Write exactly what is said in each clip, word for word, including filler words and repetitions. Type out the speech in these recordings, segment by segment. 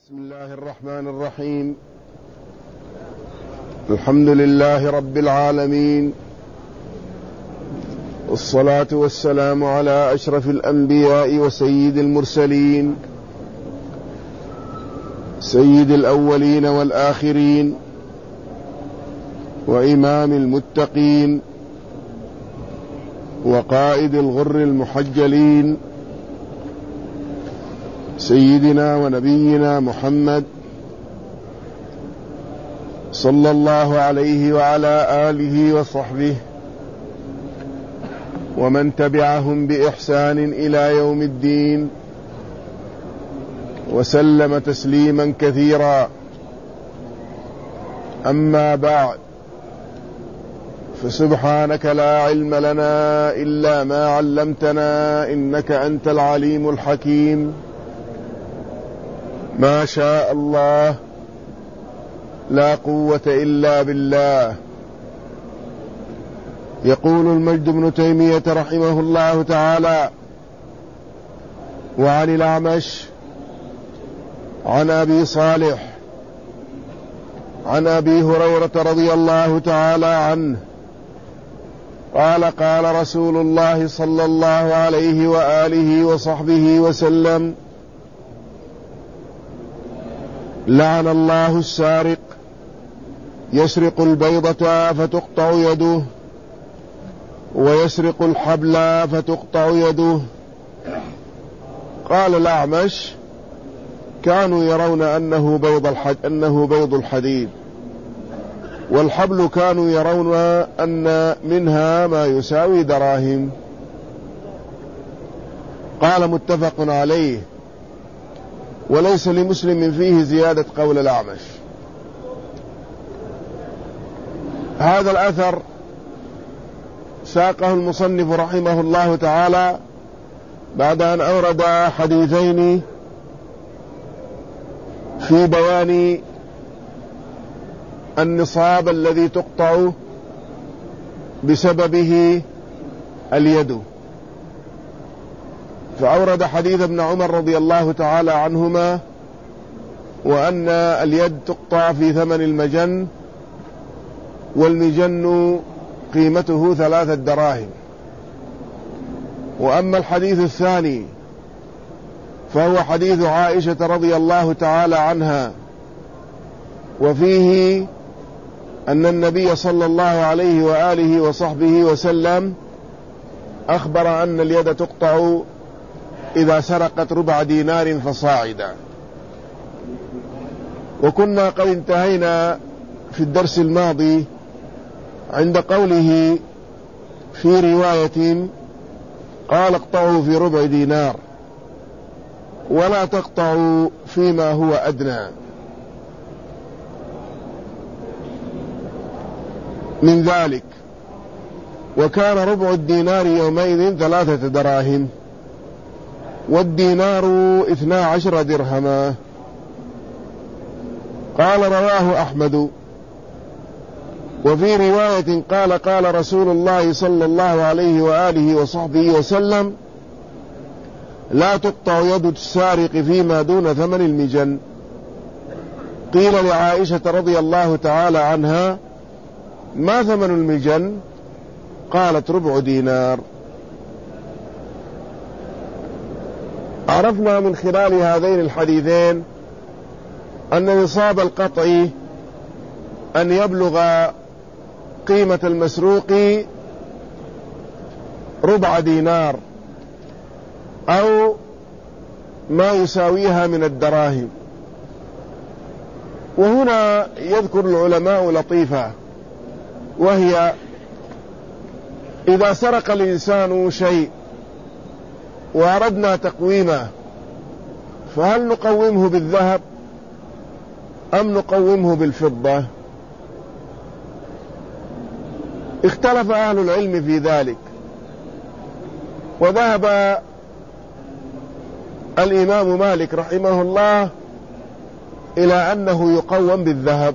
بسم الله الرحمن الرحيم. الحمد لله رب العالمين، والصلاة والسلام على أشرف الأنبياء وسيد المرسلين، سيد الأولين والآخرين، وإمام المتقين، وقائد الغر المحجلين، سيدنا ونبينا محمد صلى الله عليه وعلى آله وصحبه ومن تبعهم بإحسان إلى يوم الدين، وسلم تسليما كثيرا. أما بعد، فسبحانك لا علم لنا إلا ما علمتنا إنك أنت العليم الحكيم. ما شاء الله، لا قوة إلا بالله. يقول المجد بن تيمية رحمه الله تعالى: وعن الأعمش عن أبي صالح عن أبي هريرة رضي الله تعالى عنه قال: قال رسول الله صلى الله عليه وآله وصحبه وسلم: لعن الله السارق يسرق البيضة فتقطع يده، ويسرق الحبل فتقطع يده. قال الأعمش: كانوا يرون أنه بيض الحد أنه بيض الحديد، والحبل كانوا يرون أن منها ما يساوي دراهم. قال: متفق عليه، وليس لمسلم فيه زيادة قول الأعمش. هذا الأثر ساقه المصنف رحمه الله تعالى بعد أن أورد حديثين في بيان النصاب الذي تقطع بسببه اليد، فأورد حديث ابن عمر رضي الله تعالى عنهما وأن اليد تقطع في ثمن المجن، والمجن قيمته ثلاثة دراهم. وأما الحديث الثاني فهو حديث عائشة رضي الله تعالى عنها، وفيه أن النبي صلى الله عليه وآله وصحبه وسلم أخبر أن اليد تقطع إذا سرقت ربع دينار فصاعدا. وكنا قد انتهينا في الدرس الماضي عند قوله في رواية: قال: اقطعوا في ربع دينار ولا تقطعوا فيما هو أدنى من ذلك. وكان ربع الدينار يومئذ ثلاثة دراهم، والدينار اثنا عشر درهما. قال: رواه أحمد. وفي رواية قال: قال رسول الله صلى الله عليه وآله وصحبه وسلم: لا تقطع يد السارق فيما دون ثمن المجن. قيل لعائشة رضي الله تعالى عنها: ما ثمن المجن؟ قالت: ربع دينار. عرفنا من خلال هذين الحديثين أن نصاب القطع أن يبلغ قيمة المسروق ربع دينار أو ما يساويها من الدراهم. وهنا يذكر العلماء لطيفة، وهي: إذا سرق الإنسان شيء وأردنا تقويمه، فهل نقومه بالذهب أم نقومه بالفضة؟ اختلف أهل العلم في ذلك، وذهب الإمام مالك رحمه الله إلى أنه يقوم بالذهب،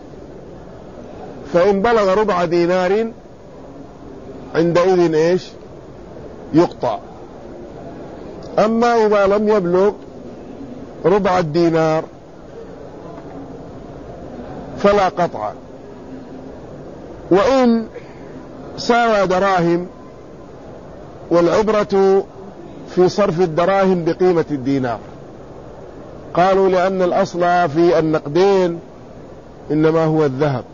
فإن بلغ ربع دينار عندئذ إيش؟ يقطع. أما إذا لم يبلغ ربع الدينار فلا قطع. وإن ساوى دراهم، والعبرة في صرف الدراهم بقيمة الدينار. قالوا لأن الأصل في النقدين إنما هو الذهب،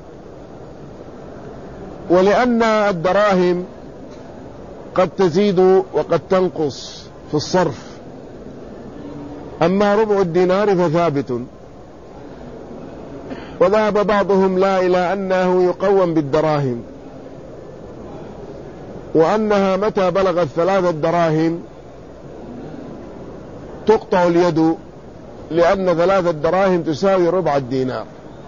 ولأن الدراهم قد تزيد وقد تنقص في الصرف، أما ربع الدينار فثابت. وذهب بعضهم لا إلى أنه يقوم بالدراهم، وأنها متى بلغت ثلاثة دراهم تقطع اليد، لأن ثلاثة دراهم تساوي ربع الدينار.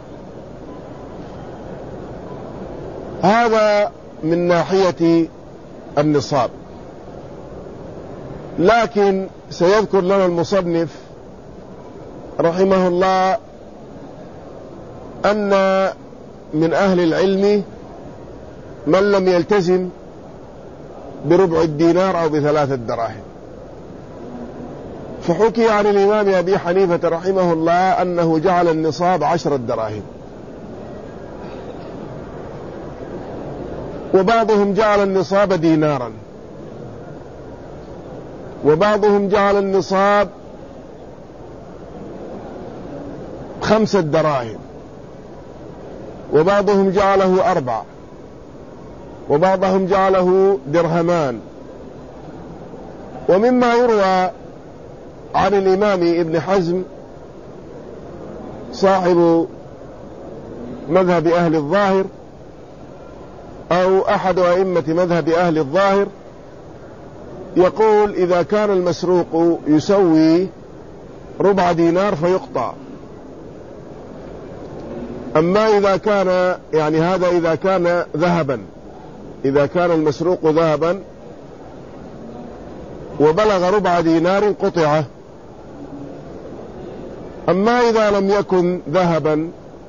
هذا من ناحية النصاب. لكن سيذكر لنا المصنف رحمه الله أن من أهل العلم من لم يلتزم بربع الدينار أو بثلاثة دراهم. فحكي عن الإمام أبي حنيفة رحمه الله أنه جعل النصاب عشرة دراهم، وبعضهم جعل النصاب دينارا، وبعضهم جعل النصاب خمسة دراهم، وبعضهم جعله أربع، وبعضهم جعله درهمان. ومما يروى عن الإمام ابن حزم صاحب مذهب أهل الظاهر أو أحد أئمة مذهب أهل الظاهر، يقول إذا كان المسروق يسوي ربع دينار فيقطع. أما إذا كان، يعني هذا إذا كان ذهبا، إذا كان المسروق ذهبا وبلغ ربع دينار قطعه. أما إذا لم يكن ذهبا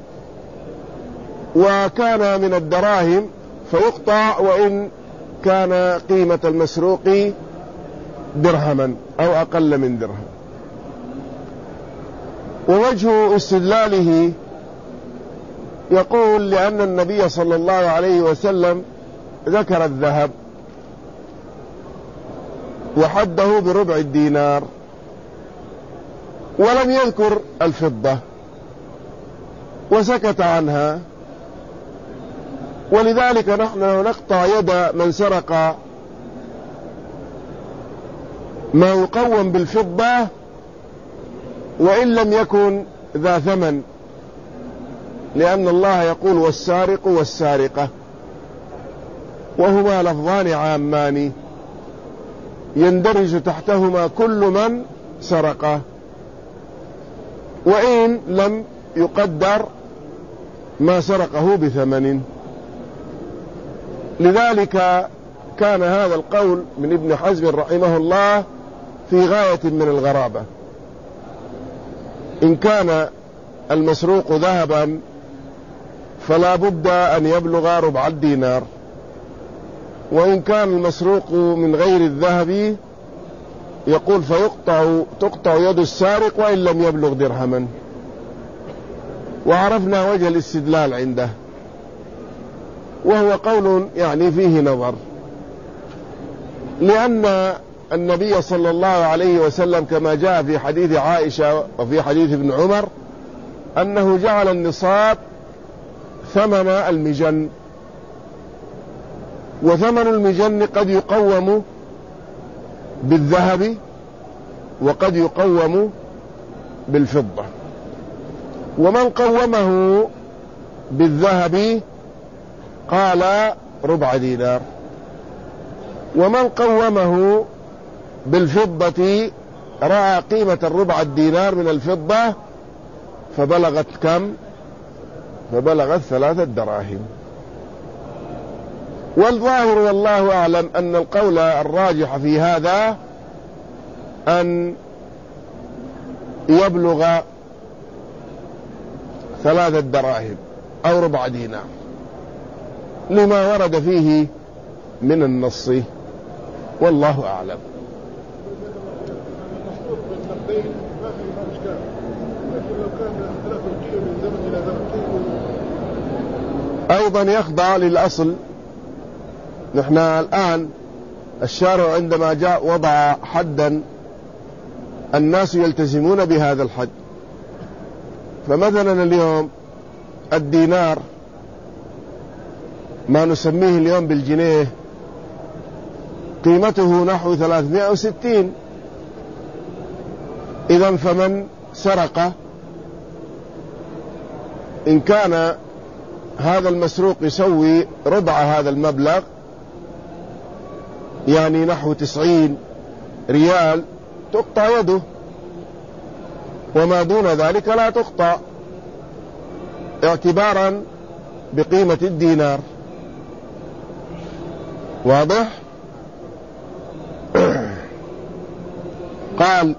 وكان من الدراهم فيقطع وإن كان قيمة المسروق درهما أو أقل من درهم. ووجه استدلاله يقول لأن النبي صلى الله عليه وسلم ذكر الذهب وحده بربع الدينار ولم يذكر الفضة وسكت عنها، ولذلك نحن نقطع يد من سرق ما يقوم بالفضة وإن لم يكن ذا ثمن، لأن الله يقول والسارق والسارقة، وهما لفظان عامان يندرج تحتهما كل من سرقه، وإن لم يقدر ما سرقه بثمن. لذلك كان هذا القول من ابن حزم رحمه الله في غاية من الغرابة. إن كان المسروق ذهبا فلا بد أن يبلغ ربع الدينار، وإن كان المسروق من غير الذهب يقول فيقطع تقطع يد السارق وإن لم يبلغ درهما. وعرفنا وجه الاستدلال عنده، وهو قول يعني فيه نظر، لأن النبي صلى الله عليه وسلم كما جاء في حديث عائشة وفي حديث ابن عمر أنه جعل النصاب ثمن المجن، وثمن المجن قد يقوم بالذهب وقد يقوم بالفضة. ومن قومه بالذهب قال ربع دينار، ومن قومه بالفضة رأى قيمة الربع الدينار من الفضة فبلغت كم؟ فبلغت ثلاثة دراهم. والظاهر والله أعلم أن القول الراجح في هذا أن يبلغ ثلاثة دراهم أو ربع دينار لما ورد فيه من النص، والله أعلم. ما في إشكال، لكن لو كان اختلاف القيم من زمن إلى زمن أيضا يخضع للأصل. نحن الآن الشارع عندما جاء وضع حدا الناس يلتزمون بهذا الحد. فمثلا اليوم الدينار ما نسميه اليوم بالجنيه قيمته نحو ثلاثمائة وستين. إذن فمن سرق إن كان هذا المسروق يسوي ربع هذا المبلغ يعني نحو تسعين ريال تقطع يده، وما دون ذلك لا تقطع اعتبارا بقيمة الدينار. واضح؟ قال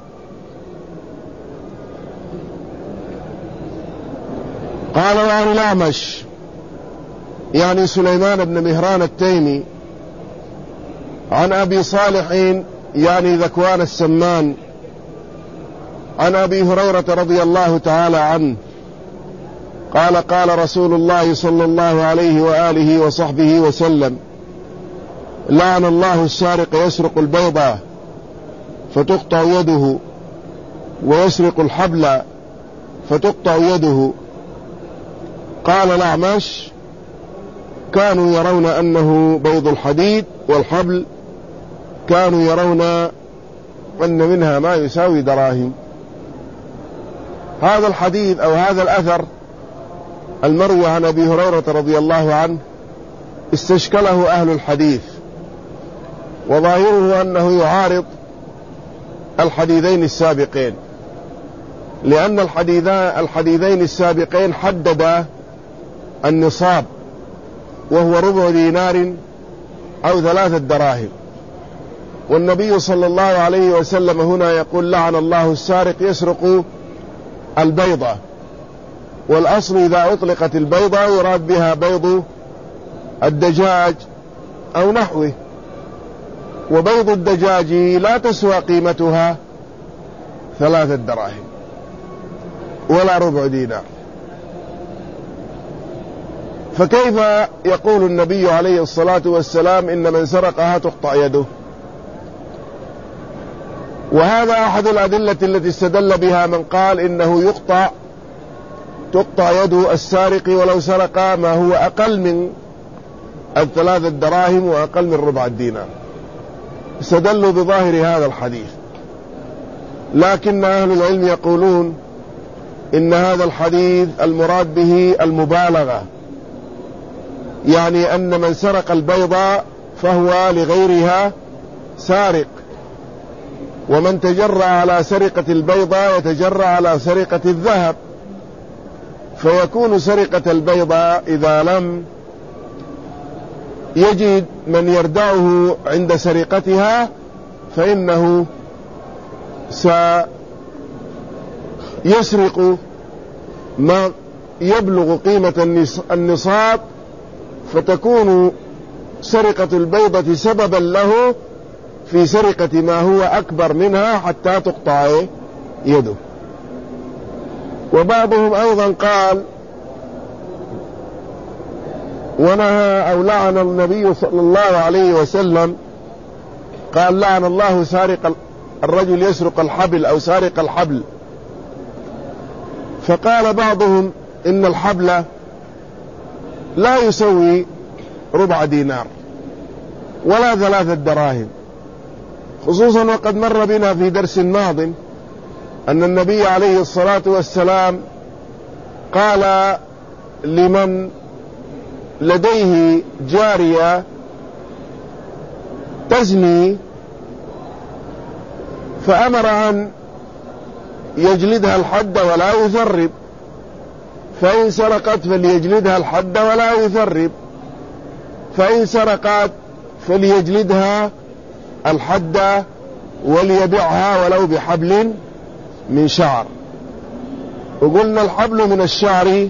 قال وعن الأعمش يعني سليمان بن مهران التيمي عن أبي صالح يعني ذكوان السمان عن أبي هريرة رضي الله تعالى عنه قال قال رسول الله صلى الله عليه وآله وصحبه وسلم: لعن الله السارق يسرق البيضة فتقطع يده، ويسرق الحبل فتقطع يده. قال الأعمش: كانوا يرون أنه بيض الحديد، والحبل كانوا يرون أن منها ما يساوي دراهم. هذا الحديث أو هذا الأثر المروي عن أبي هريرة رضي الله عنه استشكله أهل الحديث، وظاهره أنه يعارض الحديثين السابقين، لأن الحديثين السابقين حددا النصاب وهو ربع دينار أو ثلاثة دراهم، والنبي صلى الله عليه وسلم هنا يقول: لعن الله السارق يسرق البيضة. والأصل إذا أطلقت البيضة يراد بها بيض الدجاج أو نحوه، وبيض الدجاج لا تسوى قيمتها ثلاثة دراهم ولا ربع دينار. فكيف يقول النبي عليه الصلاة والسلام إن من سرقها تقطع يده؟ وهذا أحد الأدلة التي استدل بها من قال إنه يقطع تقطع يد السارق ولو سرق ما هو أقل من الثلاثة دراهم وأقل من ربع الدينار، استدلوا بظاهر هذا الحديث. لكن أهل العلم يقولون إن هذا الحديث المراد به المبالغة، يعني أن من سرق البيضة فهو لغيرها سارق، ومن تجرى على سرقة البيضة يتجرى على سرقة الذهب، فيكون سرقة البيضة إذا لم يجد من يردعه عند سرقتها فإنه سيسرق ما يبلغ قيمة النصاب، فتكون سرقة البيضة سببا له في سرقة ما هو أكبر منها حتى تقطع يده. وبعضهم أيضا قال ونهى أو لعن النبي صلى الله عليه وسلم، قال: لعن الله سارق الرجل يسرق الحبل أو سارق الحبل. فقال بعضهم إن الحبل لا يسوي ربع دينار ولا ثلاثة دراهم، خصوصا وقد مر بنا في درس ماض أن النبي عليه الصلاة والسلام قال لمن لديه جارية تزني فأمر أن يجلدها الحد ولا يثرب، فإن سرقت فليجلدها الحد ولا يثرب، فإن سرقت فليجلدها الحد وليبيعها ولو بحبل من شعر. وقلنا الحبل من الشعر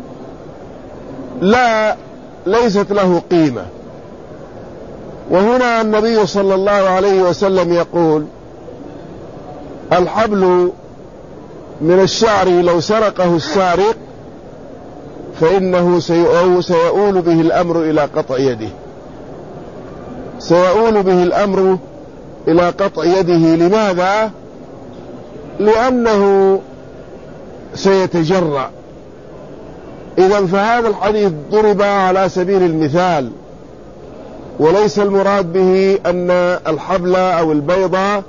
لا ليست له قيمة، وهنا النبي صلى الله عليه وسلم يقول: الحبل من الشعر لو سرقه السارق فإنه سيؤول به الأمر إلى قطع يده، سيؤول به الأمر إلى قطع يده. لماذا؟ لأنه سيتجرأ. إذن فهذا الحديث ضرب على سبيل المثال، وليس المراد به أن الحبل أو البيضة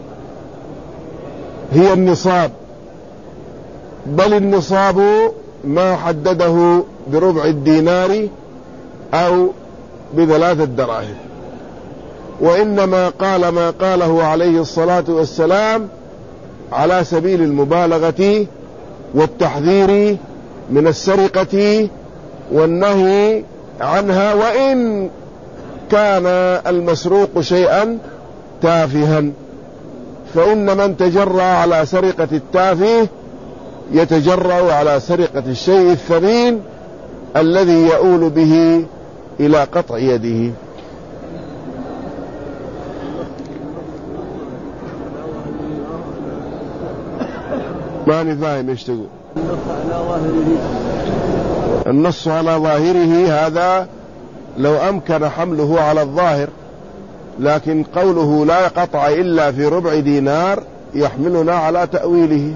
هي النصاب، بل النصاب ما حدده بربع الدينار أو بثلاثة دراهم، وإنما قال ما قاله عليه الصلاة والسلام على سبيل المبالغة والتحذير من السرقة والنهي عنها، وإن كان المسروق شيئا تافها، فإن من تجرأ على سرقة التافه يتجرأ على سرقة الشيء الثمين الذي يؤول به إلى قطع يده. ماني فاهم ايش تقول. النص على ظاهره هذا لو أمكن حمله على الظاهر، لكن قوله لا قطع إلا في ربع دينار يحملنا على تأويله.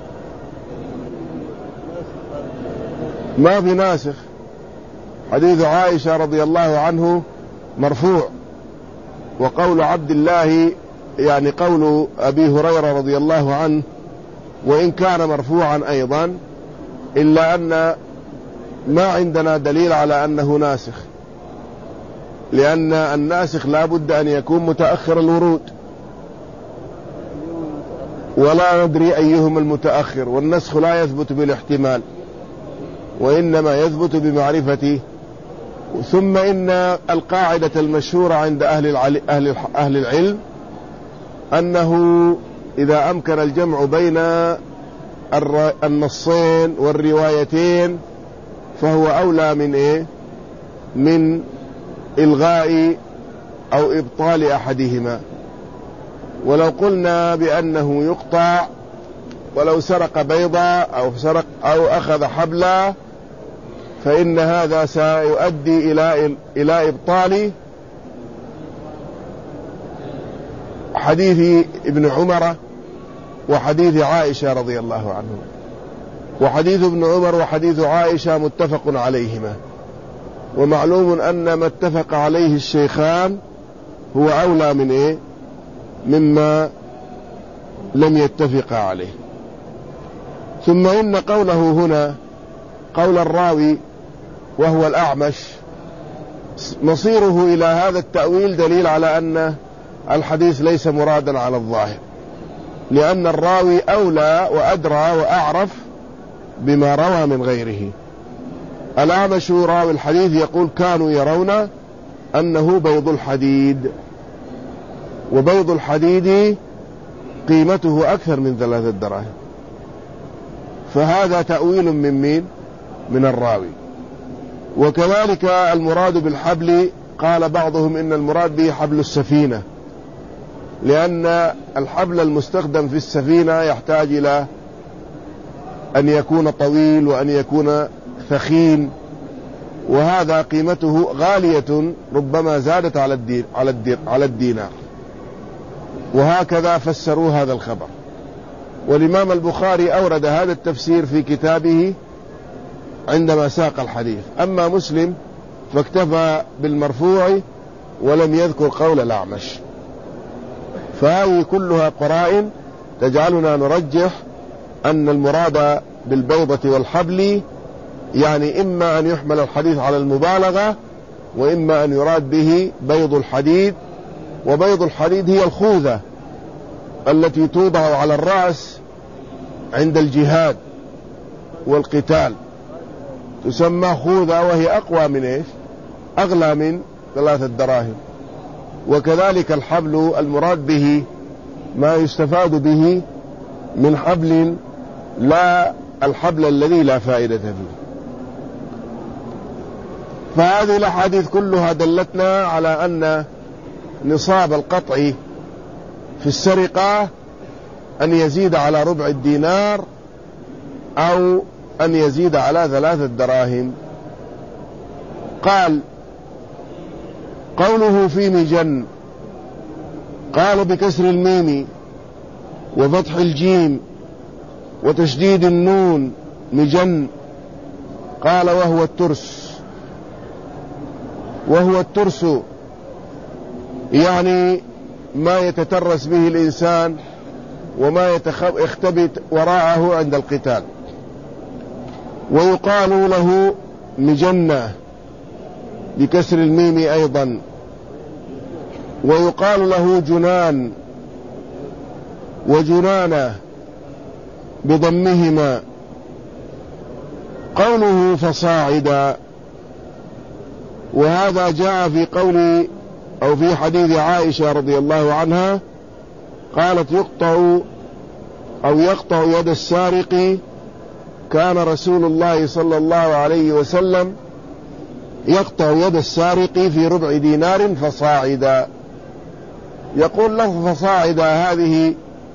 ما في ناسخ. حديث عائشة رضي الله عنه مرفوع، وقول عبد الله يعني قول أبي هريرة رضي الله عنه وإن كان مرفوعا أيضا، إلا أن ما عندنا دليل على أنه ناسخ، لأن الناسخ لا بد أن يكون متأخر الورود، ولا ندري أيهم المتأخر، والنسخ لا يثبت بالاحتمال وإنما يثبت بمعرفته. ثم إن القاعدة المشهورة عند أهل, العل... أهل, أهل العلم أنه إذا أمكن الجمع بين الر... النصين والروايتين فهو أولى من إيه؟ من إلغاء أو إبطال أحدهما. ولو قلنا بأنه يقطع ولو سرق بيضة أو سرق أو أخذ حبلا، فإن هذا سيؤدي إلى إلى إبطال حديث ابن عمر وحديث عائشة رضي الله عنه. وحديث ابن عمر وحديث عائشة متفق عليهما، ومعلوم أن ما اتفق عليه الشيخان هو أولى من إيه؟ مما لم يتفق عليه. ثم إن قوله هنا قول الراوي وهو الأعمش مصيره إلى هذا التأويل دليل على أن الحديث ليس مرادا على الظاهر، لأن الراوي أولى وأدرى وأعرف بما روى من غيره. الأعمش راوي الحديث يقول كانوا يرون أنه بيض الحديد، وبيض الحديد قيمته أكثر من ثلاثة دراهم، فهذا تأويل من مين؟ من الراوي. وكذلك المراد بالحبل قال بعضهم إن المراد به حبل السفينة، لأن الحبل المستخدم في السفينة يحتاج إلى أن يكون طويل وأن يكون ثخين، وهذا قيمته غالية ربما زادت على الدين على الدين على الدينار. وهكذا فسروا هذا الخبر. والإمام البخاري أورد هذا التفسير في كتابه عندما ساق الحديث. أما مسلم فاكتفى بالمرفوع ولم يذكر قول الأعمش. فهذه كلها قرائن تجعلنا نرجح أن المراد بالبيضة والحبل يعني إما أن يحمل الحديث على المبالغة، وإما أن يراد به بيض الحديد. وبيض الحديد هي الخوذة التي توضع على الرأس عند الجهاد والقتال، تسمى خوذة، وهي أقوى من إيش؟ أغلى من ثلاثة دراهم. وكذلك الحبل المراد به ما يستفاد به من حبل، لا الحبل الذي لا فائدة فيه. فهذه الأحاديث كلها دلتنا على أن نصاب القطع في السرقة أن يزيد على ربع الدينار أو أن يزيد على ثلاثة دراهم. قال قوله في مجن، قال بكسر الميم وفتح الجيم وتشديد النون مجن. قال وهو الترس، وهو الترس يعني ما يتترس به الإنسان وما يختبئ وراءه عند القتال. ويقال له مجنة بكسر الميم أيضا، ويقال له جنان وجنانة بضمهما. قوله فصاعدا، وهذا جاء في قول أو في حديث عائشة رضي الله عنها قالت يقطع أو يقطع يد السارق، كان رسول الله صلى الله عليه وسلم يقطع يد السارق في ربع دينار فصاعدا. يقول لفظ فصاعدا هذه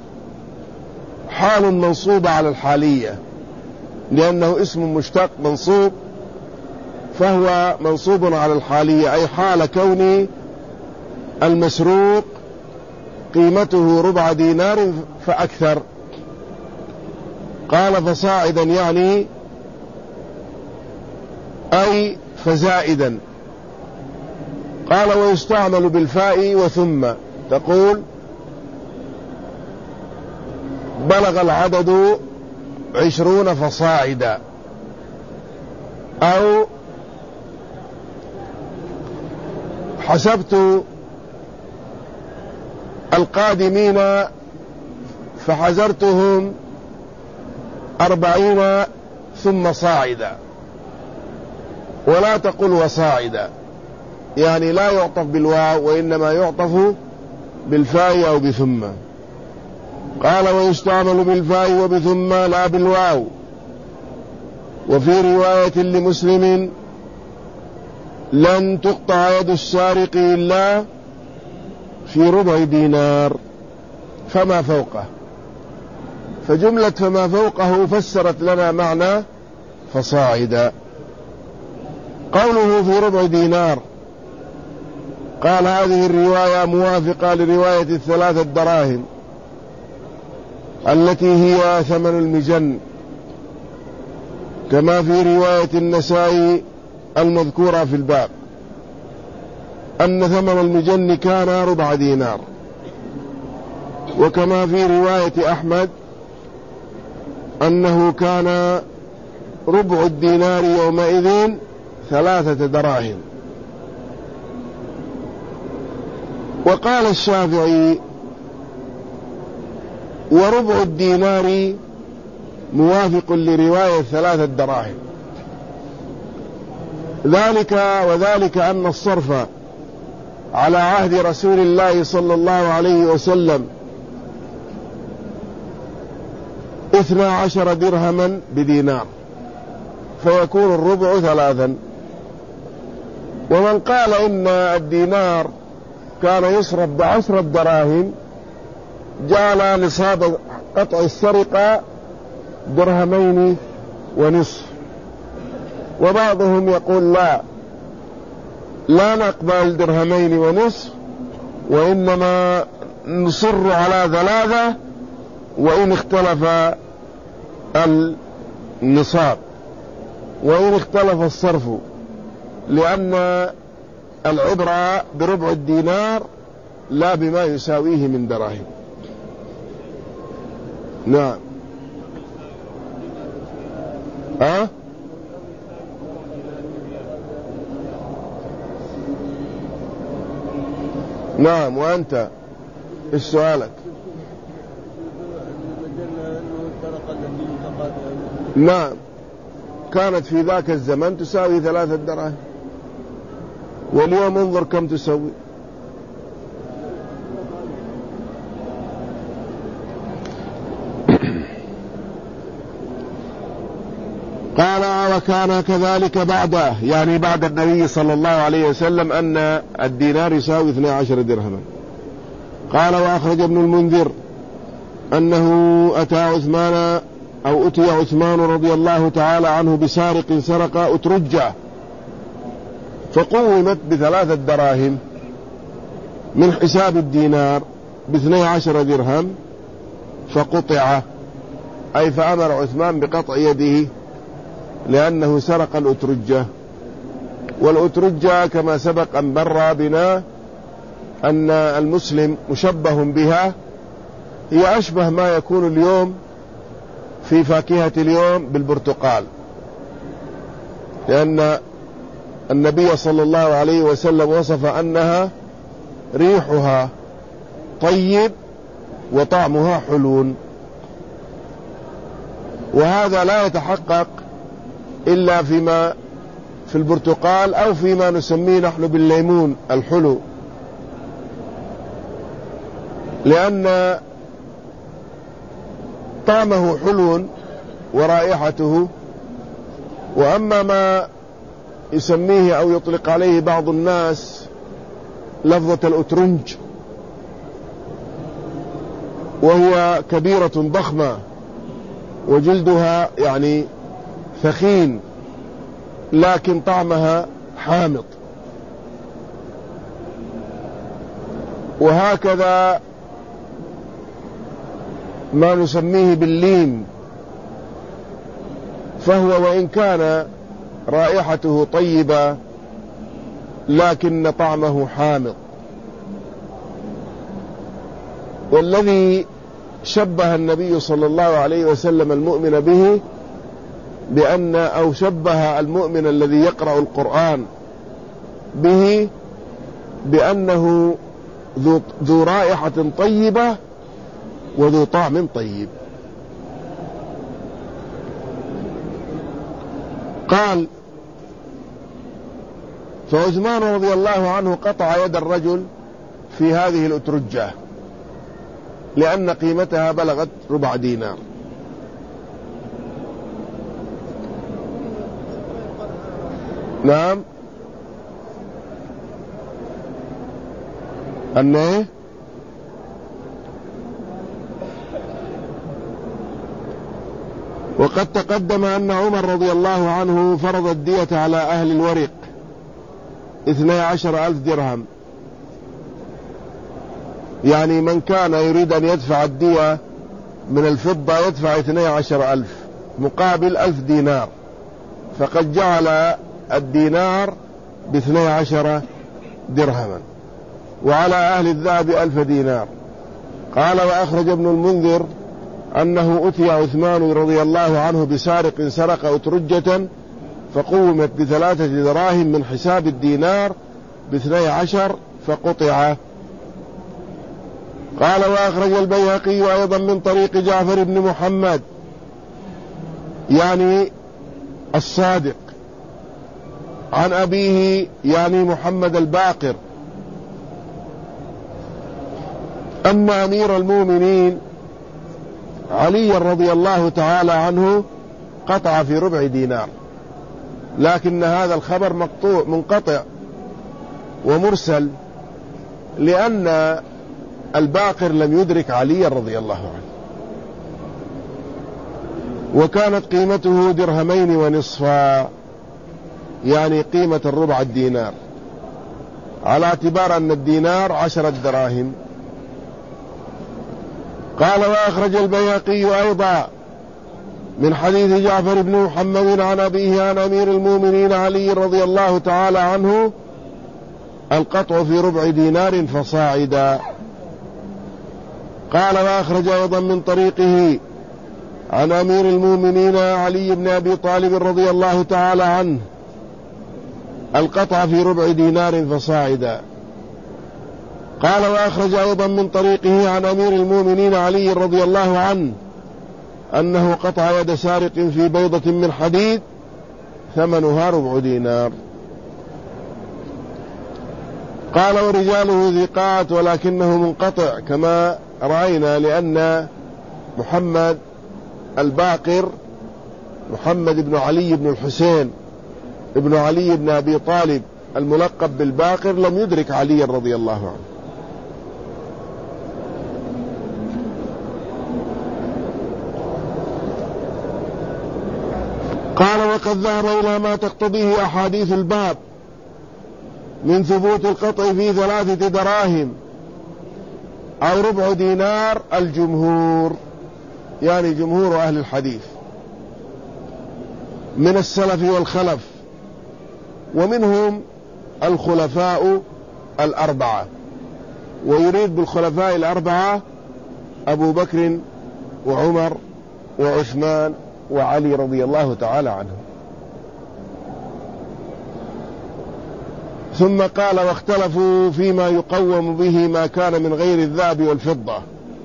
حال منصوبة على الحالية، لأنه اسم مشتق منصوب، فهو منصوب على الحالية، أي حال كون المسروق قيمته ربع دينار فأكثر. قال فصاعدا يعني أي فزائدا. قال ويستعمل بالفاء وثم، تقول بلغ العدد عشرون فصاعدا، أو حسبت القادمين فحزرتهم أربعين ثم صاعدا. ولا تقل وصاعدا، يعني لا يعطف بالواو وإنما يعطف بالفاء أو بثم. قال ويستعمل بالفاء وبثم لا بالواو. وفي رواية لمسلم لن تقطع يد السارق إلا في ربع دينار فما فوقه، فجملة فما فوقه فسرت لنا معنى فصاعدا. قوله في ربع دينار، قال هذه الرواية موافقة لرواية الثلاثة دراهم التي هي ثمن المجن، كما في رواية النسائي المذكورة في الباب أن ثمن المجن كان ربع دينار، وكما في رواية أحمد أنه كان ربع الدينار يومئذ ثلاثة دراهم. وقال الشافعي وربع الدينار موافق لرواية ثلاثة دراهم، ذلك وذلك أن الصرف على عهد رسول الله صلى الله عليه وسلم اثنى عشر درهما بدينار، فيكون الربع ثلاثا. ومن قال إن الدينار كان يصرف بعشرة دراهم جعل نصاب قطع السرقة درهمين ونصف. وبعضهم يقول لا لا نقبل درهمين ونصف، وإنما نصر على ثلاثة وإن اختلف النصاب وإن اختلف الصرف، لأن العبرة بربع الدينار لا بما يساويه من دراهم. نعم. أه؟ نعم. وأنت إيش سؤالك؟ نعم، كانت في ذاك الزمن تساوي ثلاثة دراهم، واليوم انظر كم تسوي. قال وكان كذلك بعده، يعني بعد النبي صلى الله عليه وسلم أن الدينار يساوي اثني عشر درهما. قال وأخرج ابن المنذر أنه أتى عثمان أو أتي عثمان رضي الله تعالى عنه بسارق سرق أترجة فقومت بثلاثة دراهم من حساب الدينار باثني عشر درهم فقطع، أي فأمر عثمان بقطع يده لأنه سرق الأترجة. والأترجة كما سبق أن بر بنا أن المسلم مشبه بها، هي أشبه ما يكون اليوم في فاكهة اليوم بالبرتقال، لأن النبي صلى الله عليه وسلم وصف أنها ريحها طيب وطعمها حلو، وهذا لا يتحقق إلا فيما في البرتقال أو فيما نسميه نحن بالليمون الحلو، لأن طعمه حلو ورائحته. وأما ما يسميه أو يطلق عليه بعض الناس لفظة الأترنج، وهو كبيرة ضخمة وجلدها يعني ثخين لكن طعمها حامض، وهكذا ما نسميه بالليم، فهو وإن كان رائحته طيبة لكن طعمه حامض. والذي شبه النبي صلى الله عليه وسلم المؤمن به بأن أو شبه المؤمن الذي يقرأ القرآن به بأنه ذو, ذو رائحة طيبة وذو طعم طيب. قال: فعثمان رضي الله عنه قطع يد الرجل في هذه الأترجة لأن قيمتها بلغت ربع دينار. نعم، أنه وقد تقدم أن عمر رضي الله عنه فرض الدية على أهل الورق اثني عشر ألف درهم، يعني من كان يريد أن يدفع الدية من الفضة يدفع اثني عشر ألف مقابل ألف دينار، فقد جعل الدينار باثني عشر درهما، وعلى أهل الذهب ألف دينار. قال: وأخرج ابن المنذر أنه أتي عثمان رضي الله عنه بسارق سرق أترجة فقومت بثلاثة دراهم من حساب الدينار باثني عشر فقطع. قال: وأخرج البيهقي أيضا من طريق جعفر بن محمد يعني الصادق عن أبيه يعني محمد الباقر أن أمير المؤمنين علي رضي الله تعالى عنه قطع في ربع دينار، لكن هذا الخبر مقطوع منقطع ومرسل، لأن الباقر لم يدرك علي رضي الله عنه، وكانت قيمته درهمين ونصفا، يعني قيمة الربع الدينار، على اعتبار أن الدينار عشرة دراهم. قال: وأخرج البيهقي أيضا من حديث جعفر بن محمد عن أبيه عن أمير المؤمنين علي رضي الله تعالى عنه القطع في ربع دينار فصاعدا. قال: وأخرج أيضا من طريقه عن أمير المؤمنين علي بن أبي طالب رضي الله تعالى عنه القطع في ربع دينار فصاعدا. قال: وأخرج أيضا من طريقه عن أمير المؤمنين علي رضي الله عنه أنه قطع يد سارق في بيضة من حديد ثمنها ربع دينار. قال: ورجاله ثقات ولكنه منقطع كما رأينا، لأن محمد الباقر محمد بن علي بن الحسين ابن علي بن أبي طالب الملقب بالباقر لم يدرك علي رضي الله عنه. قال وقد ذهب إلى ما تقتضيه أحاديث الباب من ثبوت القطع في ثلاثة دراهم أو ربع دينار الجمهور، يعني جمهور أهل الحديث من السلف والخلف، ومنهم الخلفاء الأربعة، ويريد بالخلفاء الأربعة أبو بكر وعمر وعثمان وعلي رضي الله تعالى عنهم. ثم قال واختلفوا فيما يقوم به ما كان من غير الذهب والفضة،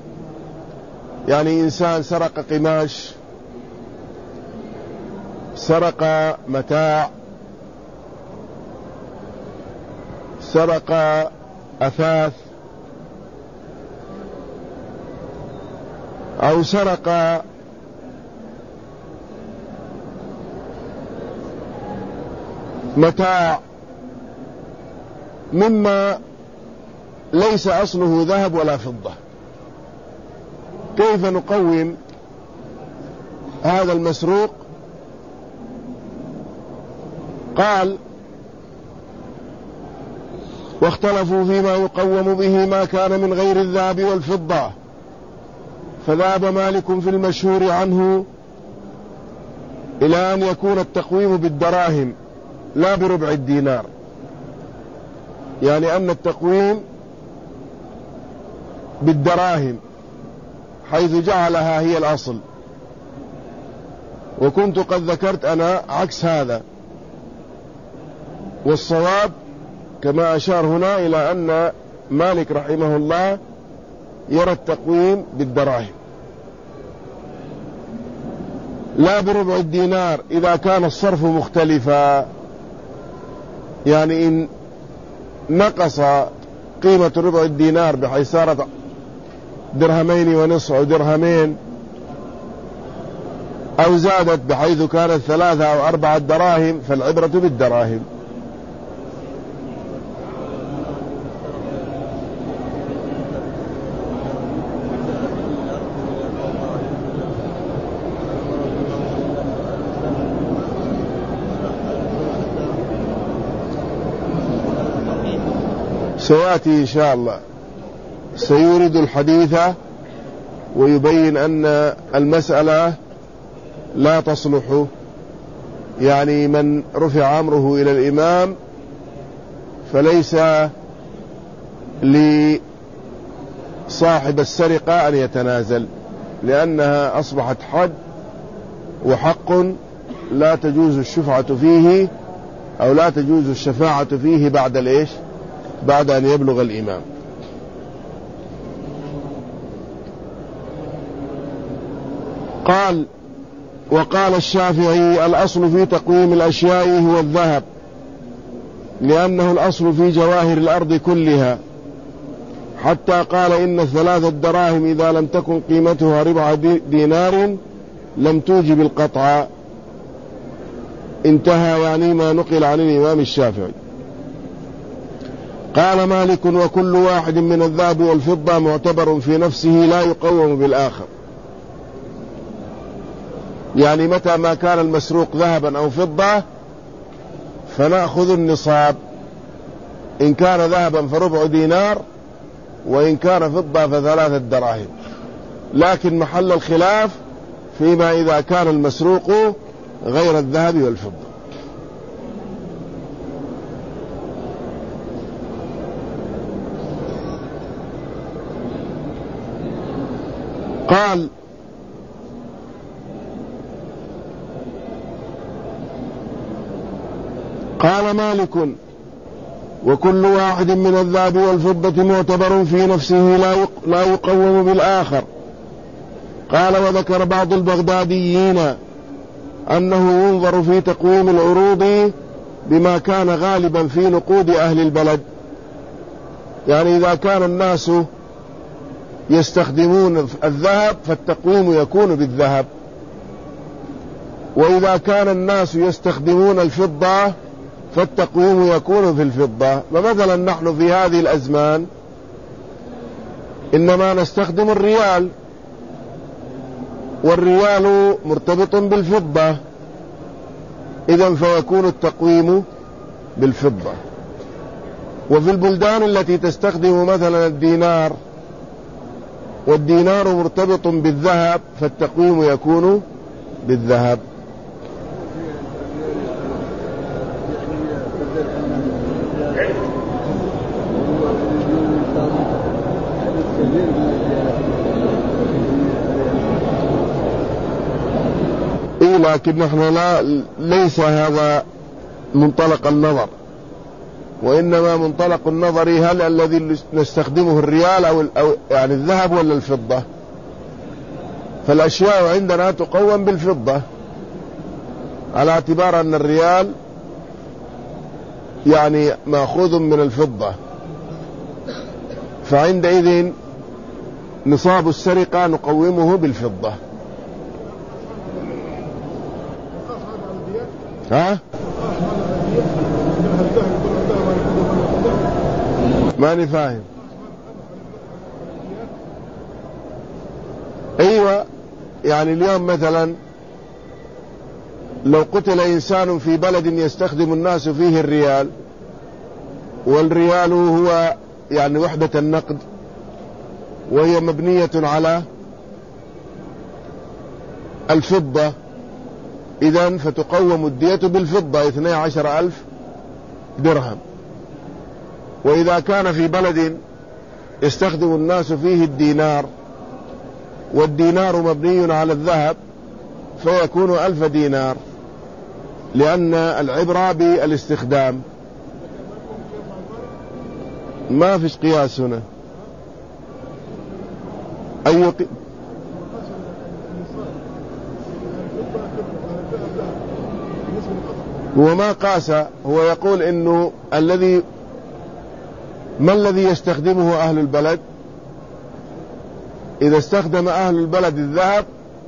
يعني إنسان سرق قماش، سرق متاع، سرق أثاث، أو سرق متاع مما ليس أصله ذهب ولا فضة، كيف نقوم هذا المسروق؟ قال واختلفوا فيما يقوم به ما كان من غير الذهب والفضة، فذهب مالك في المشهور عنه إلى أن يكون التقويم بالدراهم لا بربع الدينار، يعني أن التقويم بالدراهم حيث جعلها هي الأصل، وكنت قد ذكرت أنا عكس هذا، والصواب كما أشار هنا إلى أن مالك رحمه الله يرى التقويم بالدراهم لا بربع الدينار إذا كان الصرف مختلفا، يعني إن نقص قيمة ربع الدينار بحيث صارت درهمين ونصف أو درهمين، أو زادت بحيث كانت ثلاثة أو أربعة دراهم، فالعبرة بالدراهم. سيأتي إن شاء الله، سيورد الحديث ويبين أن المسألة لا تصلح، يعني من رفع أمره إلى الإمام فليس لصاحب السرقة أن يتنازل، لأنها أصبحت حد وحق لا تجوز الشفعة فيه أو لا تجوز الشفاعة فيه بعد الإيش؟ بعد أن يبلغ الإمام. قال وقال الشافعي الأصل في تقويم الأشياء هو الذهب، لأنه الأصل في جواهر الأرض كلها، حتى قال إن ثلاثة دراهم إذا لم تكن قيمتها ربع دينار لم توجب القطع. انتهى يعني ما نقل عن الإمام الشافعي. قال مالك وكل واحد من الذهب والفضة معتبر في نفسه لا يقوم بالآخر، يعني متى ما كان المسروق ذهبا أو فضة فنأخذ النصاب، إن كان ذهبا فربع دينار، وإن كان فضة فثلاثة دراهم، لكن محل الخلاف فيما إذا كان المسروق غير الذهب والفضة. قال قال مالك وكل واحد من الذهب والفضة معتبر في نفسه لا يقوم بالآخر. قال وذكر بعض البغداديين أنه ينظر في تقويم العروض بما كان غالبا في نقود أهل البلد، يعني إذا كان الناس يستخدمون الذهب فالتقويم يكون بالذهب، وإذا كان الناس يستخدمون الفضة فالتقويم يكون في الفضة. فمثلا نحن في هذه الأزمان إنما نستخدم الريال، والريال مرتبط بالفضة، إذن فيكون التقويم بالفضة. وفي البلدان التي تستخدم مثلا الدينار والدينار مرتبط بالذهب فالتقويم يكون بالذهب. إيه لكن نحن لا ليس هذا منطلق النظر، وإنما منطلق النظر هل الذي نستخدمه الريال أو, أو يعني الذهب ولا الفضة. فالأشياء عندنا تقوم بالفضة على اعتبار أن الريال يعني مأخوذ من الفضة، فعندئذ نصاب السرقة نقومه بالفضة. ها؟ ماني فاهم. ايوه، يعني اليوم مثلا لو قتل انسان في بلد يستخدم الناس فيه الريال، والريال هو يعني وحدة النقد وهي مبنية على الفضة، إذن فتقوم الدية بالفضة اثني عشر ألف درهم. وإذا كان في بلد يستخدم الناس فيه الدينار والدينار مبني على الذهب فيكون ألف دينار، لأن العبرة بالاستخدام. ما فيش قياس هنا. أي ق... هو ما قاس، هو يقول إنه الذي ما الذي يستخدمه أهل البلد. إذا استخدم أهل البلد الذهب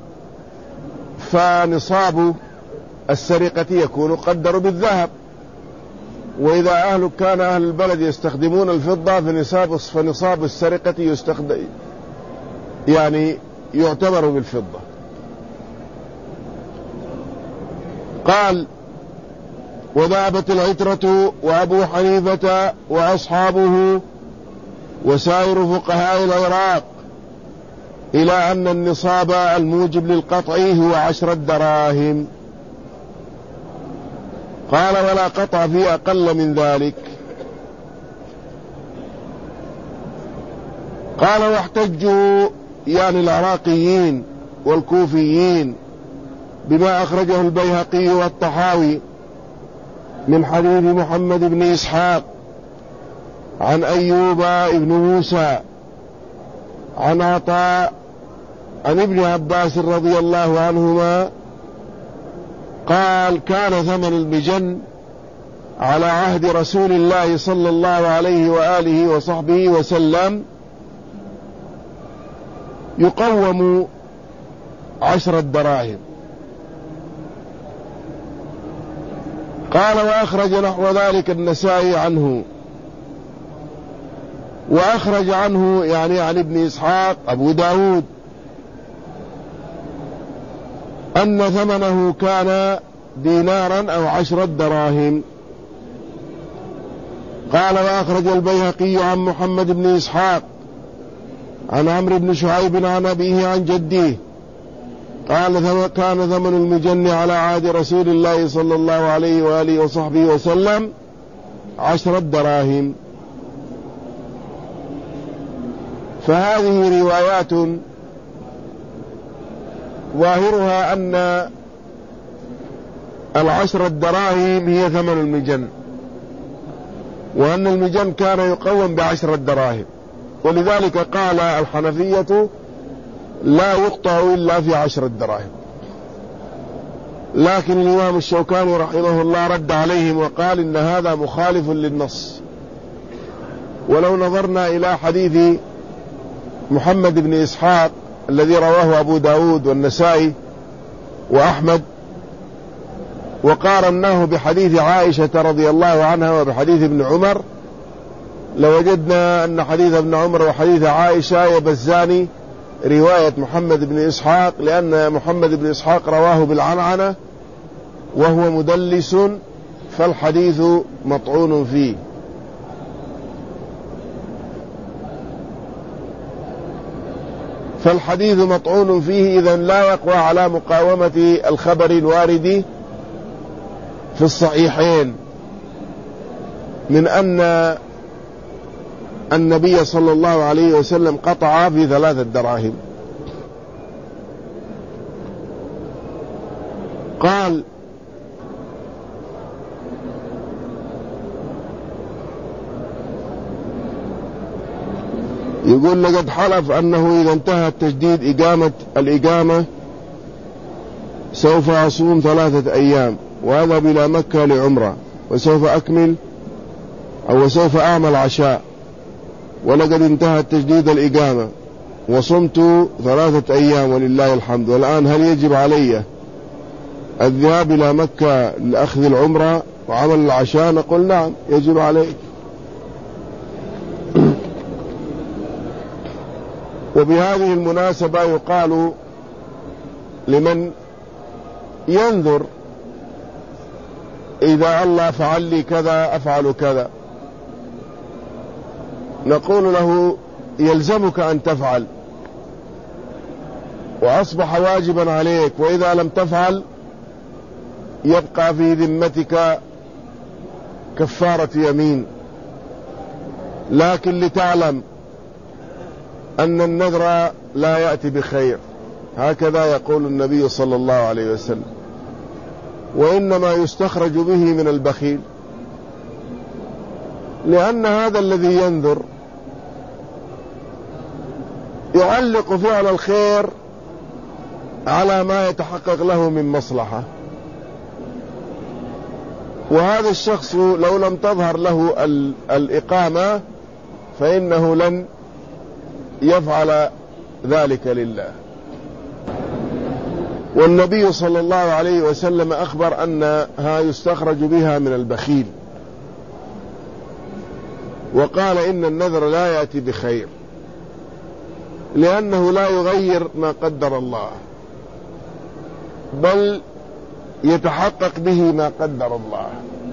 فنصاب السرقة يكون قدر بالذهب، وإذا أهل كان أهل البلد يستخدمون الفضة فنصاب, فنصاب السرقة يستخدم يعني يعتبر بالفضة. قال: وذهبت العترة وأبو حنيفة وأصحابه وسائر فقهاء العراق إلى أن النصاب الموجب للقطع هو عشرة دراهم. قال: ولا قطع في أقل من ذلك. قال: واحتجوا يعني العراقيين والكوفيين بما أخرجه البيهقي والطحاوي من حديث محمد بن إسحاق عن أيوب بن موسى عن عطاء عن ابن عباس رضي الله عنهما قال: كان ثمن المجن على عهد رسول الله صلى الله عليه وآله وصحبه وسلم يقوم عشرة دراهم. قال: وأخرج نحو ذلك النسائي عنه، وأخرج عنه يعني عن ابن إسحاق أبو داود أن ثمنه كان دينارا أو عشرة دراهم. قال: وأخرج البيهقي عن محمد بن إسحاق عن عمرو بن شعيب عن أبيه عن جديه قال: كان ثمن المجن على عهد رسول الله صلى الله عليه وآله وصحبه وسلم عشرة دراهم. فهذه روايات ظاهرها أن العشرة دراهم هي ثمن المجن، وأن المجن كان يقوم بعشرة دراهم، ولذلك قال الحنفية لا يقطع إلا في عشرة دراهم. لكن الإمام الشوكاني رحمه الله رد عليهم وقال إن هذا مخالف للنص. ولو نظرنا إلى حديث محمد بن إسحاق الذي رواه أبو داود والنسائي وأحمد وقارناه بحديث عائشة رضي الله عنها وبحديث ابن عمر لوجدنا أن حديث ابن عمر وحديث عائشة يبزان رواية محمد بن إسحاق، لأن محمد بن إسحاق رواه بالعنعنة وهو مدلس فالحديث مطعون فيه. فالحديث مطعون فيه إذن لا يقوى على مقاومة الخبر الوارد في الصحيحين من أن النبي صلى الله عليه وسلم قطع في ثلاثة دراهم. قال يقول لقد حلف أنه إذا انتهى التجديد إقامة الإقامة سوف أصوم ثلاثة أيام وأذهب إلى مكة لعمرة وسوف أكمل أو سوف أعمل عشاء، ولقد انتهى التجديد الإقامة وصمت ثلاثة أيام ولله الحمد. والآن هل يجب علي الذهاب إلى مكة لأخذ العمرة وعمل العشاء؟ نقول نعم يجب عليك. وبهذه المناسبة يقال لمن ينذر إذا الله فعل لي كذا أفعل كذا، نقول له يلزمك أن تفعل وأصبح واجبا عليك، وإذا لم تفعل يبقى في ذمتك كفارة يمين. لكن لتعلم أن النذر لا يأتي بخير، هكذا يقول النبي صلى الله عليه وسلم، وإنما يستخرج به من البخيل، لأن هذا الذي ينذر يعلق فعل الخير على ما يتحقق له من مصلحة، وهذا الشخص لو لم تظهر له الإقامة فإنه لن يفعل ذلك لله. والنبي صلى الله عليه وسلم أخبر أنها يستخرج بها من البخيل، وقال إن النذر لا يأتي بخير لأنه لا يغير ما قدر الله، بل يتحقق به ما قدر الله.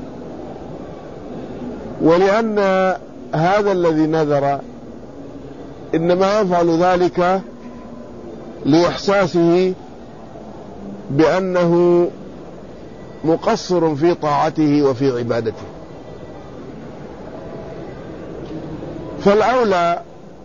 ولأن هذا الذي نذر إنما يفعل ذلك لإحساسه بأنه مقصر في طاعته وفي عبادته. فالأولى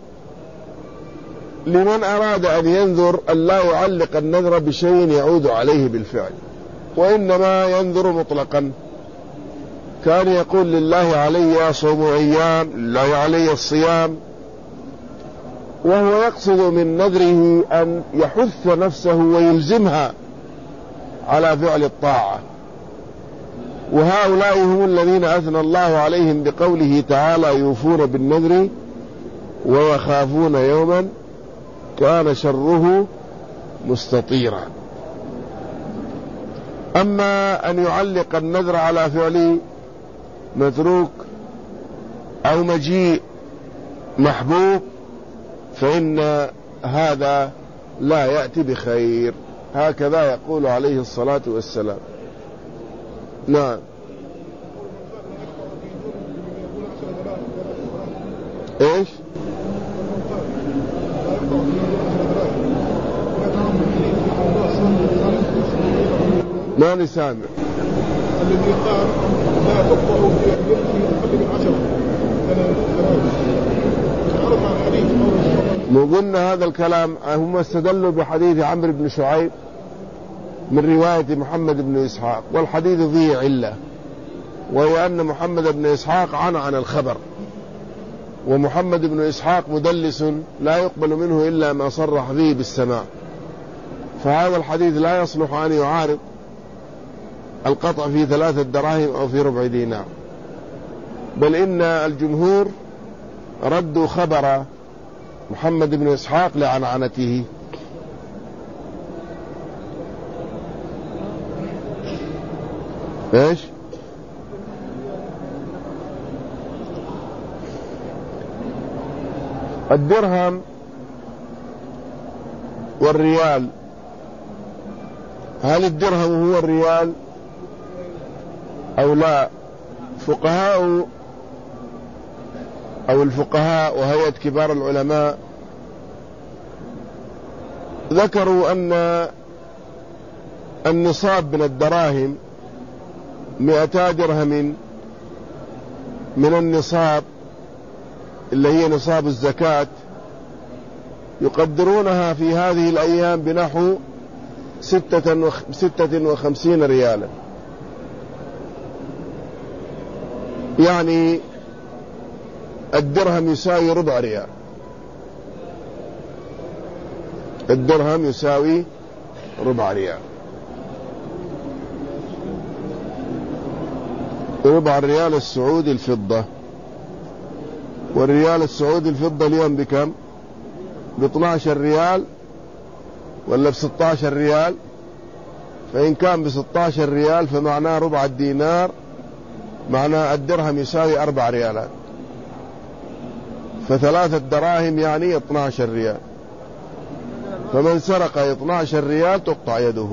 لمن أراد أن ينذر أن لا يعلق النذر بشيء يعود عليه بالفعل، وإنما ينذر مطلقا. كان يقول لله علي صوم أيام، لله علي الصيام، وهو يقصد من نذره أن يحث نفسه ويلزمها على فعل الطاعة. وهؤلاء هم الذين أثنى الله عليهم بقوله تعالى يوفون بالنذر ويخافون يوما كان شره مستطيرا. أما أن يعلق النذر على فعل متروك أو مجيء محبوب فإن هذا لا يأتي بخير، هكذا يقول عليه الصلاة والسلام. نعم. ايش؟ ما نسامع. الذي قال لا تقطعوا في قبل العشرة عرف عن حديث مو قلنا هذا الكلام؟ هم استدلوا بحديث عمرو بن شعيب من رواية محمد بن إسحاق، والحديث فيه علة، وهي أن محمد بن إسحاق عن عن الخبر، ومحمد بن إسحاق مدلس لا يقبل منه إلا ما صرح فيه بالسماع، فهذا الحديث لا يصلح أن يعارض القطع في ثلاثة دراهم أو في ربع دينار، بل إن الجمهور ردوا خبر محمد بن إسحاق لعنعنته. ايش؟ الدرهم والريال، هل الدرهم هو الريال أو لا، فقهاء أو الفقهاء وهيئة كبار العلماء ذكروا أن النصاب من الدراهم مئتا درهم من النصاب اللي هي نصاب الزكاة، يقدرونها في هذه الأيام بنحو ستة, وخ... ستة وخمسين ريالا، يعني الدرهم يساوي ربع ريال، الدرهم يساوي ربع ريال، ربع الريال السعودي الفضة. والريال السعودي الفضة اليوم بكم؟ ب اثني عشر ريال ولا ب ستة عشر ريال؟ فإن كان ب ستة عشر ريال فمعناه ربع الدينار، معناه الدرهم يساوي أربع ريالات، فثلاثة دراهم يعني اثني عشر ريال، فمن سرق اثني عشر ريال تقطع يده.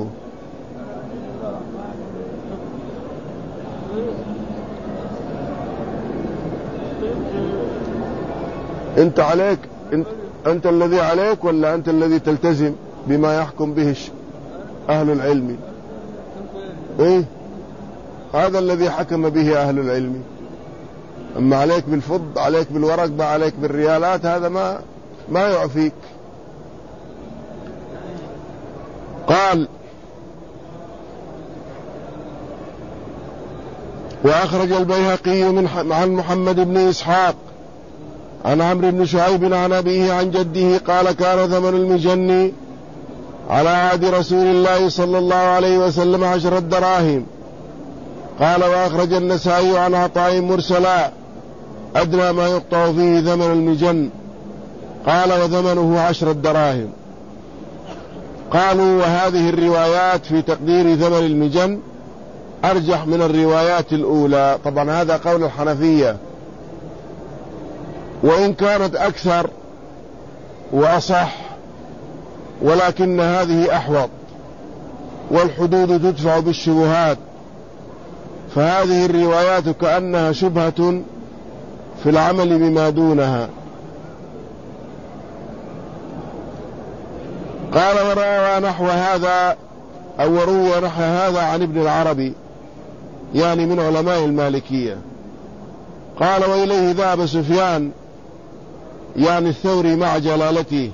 انت عليك انت, انت الذي عليك ولا انت الذي تلتزم بما يحكم به اهل العلم؟ ايه هذا الذي حكم به اهل العلم. اما عليك بالفض، عليك بالورق، ما عليك بالريالات، هذا ما ما يعفيك. قال: وأخرج البيهقي من عن محمد بن إسحاق عن عمرو بن شعيب عن أبيه عن جده قال: كان ثمن المجن على عهد رسول الله صلى الله عليه وسلم عشرة دراهم. قال: وأخرج النسائي عن عطاء مرسلا: أدنى ما يقطع فيه ثمن المجن. قال: وثمنه عشرة دراهم. قالوا: وهذه الروايات في تقدير ثمن المجن أرجح من الروايات الأولى. طبعا هذا قول الحنفية، وإن كانت أكثر وأصح، ولكن هذه أحوط، والحدود تدفع بالشبهات، فهذه الروايات كأنها شبهة في العمل بما دونها. قال: وروى نحو هذا أو روى نحو هذا عن ابن العربي، يعني من علماء المالكية. قال: وإليه ذهب سفيان، يعني الثوري مع جلالته،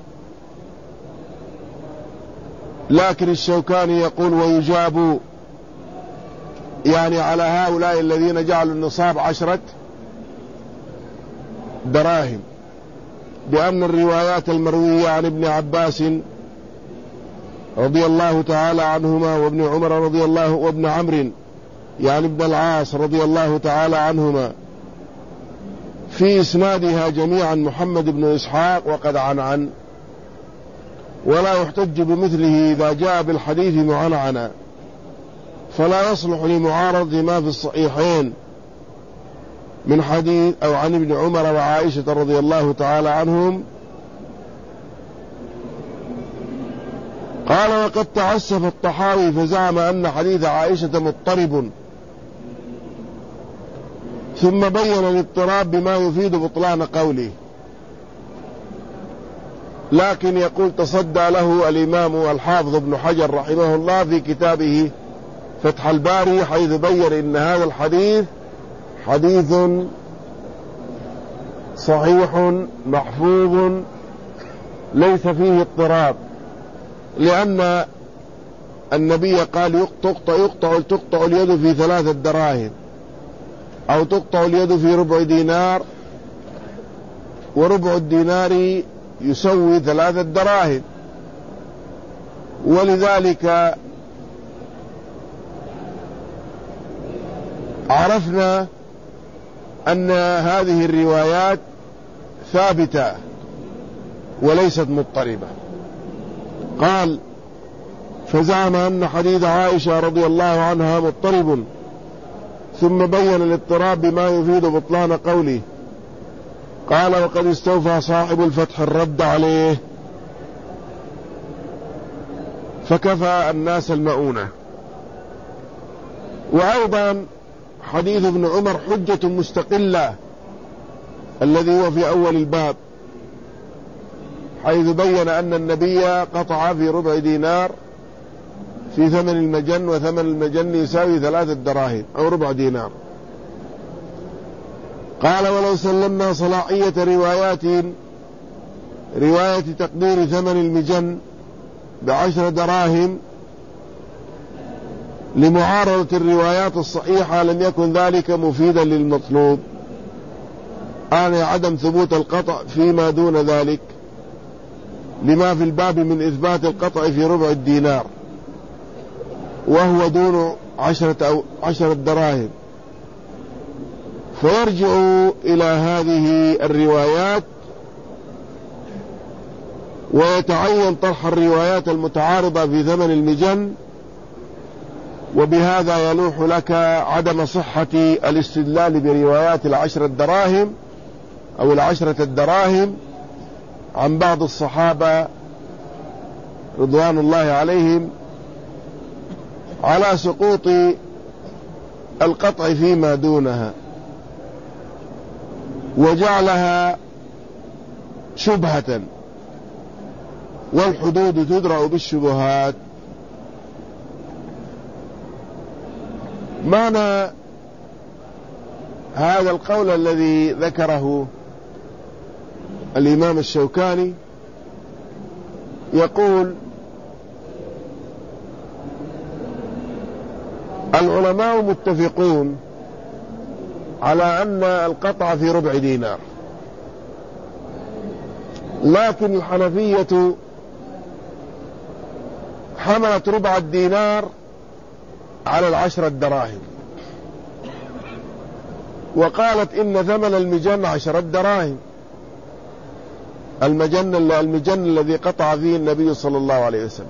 لكن الشوكاني يقول: ويجاب، يعني على هؤلاء الذين جعلوا النصاب عشرة دراهم، بأن الروايات المروية عن ابن عباس رضي الله تعالى عنهما وابن عمر رضي الله وابن عمرو يعني ابن العاص رضي الله تعالى عنهما في إسنادها جميعا محمد بن إسحاق وقد عنعن، ولا يحتج بمثله إذا جاء بالحديث معنعنا، فلا يصلح لمعارضة ما في الصحيحين من حديث أو عن ابن عمر وعائشة رضي الله تعالى عنهم. قال: وقد تعسف الطحاوي فزعم أن حديث عائشة مضطرب، ثم بين الاضطراب بما يفيد بطلان قوله، لكن يقول تصدى له الإمام الحافظ ابن حجر رحمه الله في كتابه فتح الباري، حيث بين إن هذا الحديث حديث صحيح محفوظ ليس فيه اضطراب، لأن النبي قال: يقطع, يقطع, تقطع اليد في ثلاثة دراهم، أو تقطع اليد في ربع دينار، وربع الدينار يسوي ثلاثة دراهم. ولذلك عرفنا أن هذه الروايات ثابتة وليست مضطربة. قال: فزعم أن حديث عائشة رضي الله عنها مضطرب، ثم بين الاضطراب بما يفيد بطلان قوله. قال: وقد استوفى صاحب الفتح الرد عليه، فكفى الناس المؤونة. وأيضا حديث ابن عمر حجة مستقلة الذي هو في أول الباب، حيث بين أن النبي قطع في ربع دينار في ثمن المجن، وثمن المجن يساوي ثلاثة دراهم أو ربع دينار. قال: ولو سلمنا صلاحية روايات رواية تقدير ثمن المجن بعشر دراهم لمعارضة الروايات الصحيحة لم يكن ذلك مفيدا للمطلوب، آن عدم ثبوت القطع فيما دون ذلك، لما في الباب من إثبات القطع في ربع الدينار وهو دون عشرة, أو عشرة دراهم، فيرجع إلى هذه الروايات ويتعين طرح الروايات المتعارضة في ثمن المجن، وبهذا يلوح لك عدم صحة الاستدلال بروايات العشرة دراهم أو العشرة الدراهم عن بعض الصحابة رضوان الله عليهم على سقوط القطع فيما دونها، وجعلها شبهة، والحدود تدرأ بالشبهات. معنى هذا القول الذي ذكره الإمام الشوكاني، يقول: العلماء متفقون على أن القطع في ربع دينار، لكن الحنفية حملت ربع الدينار على العشرة دراهم، وقالت إن ثمن المجن عشرة دراهم، المجن, المجن الذي قطع فيه النبي صلى الله عليه وسلم.